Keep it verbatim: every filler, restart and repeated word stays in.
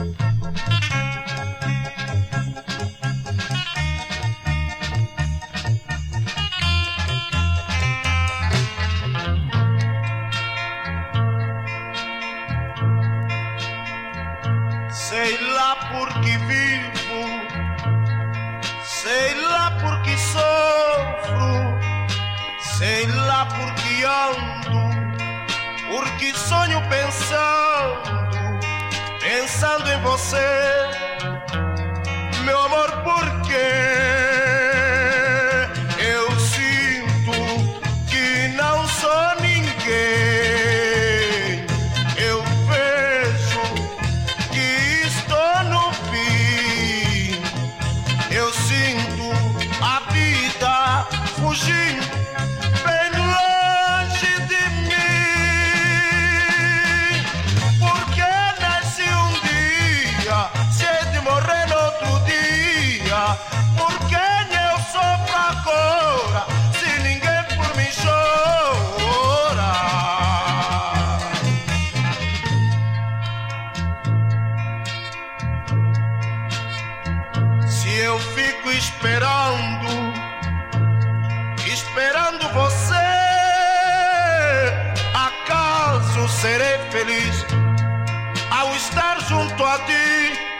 Sei lá por que vivo, sei lá por que sofro, sei lá por que ando, por que sonho pensando, pensando em você, meu amor, por quê? Eu sinto que não sou ninguém. Fugindo bem longe de mim, porque nasci um dia, sei de morrer no outro dia, porque eu sofro agora, se ninguém por mim chora. Se eu fico esperando, esperando você, acaso serei feliz ao estar junto a ti?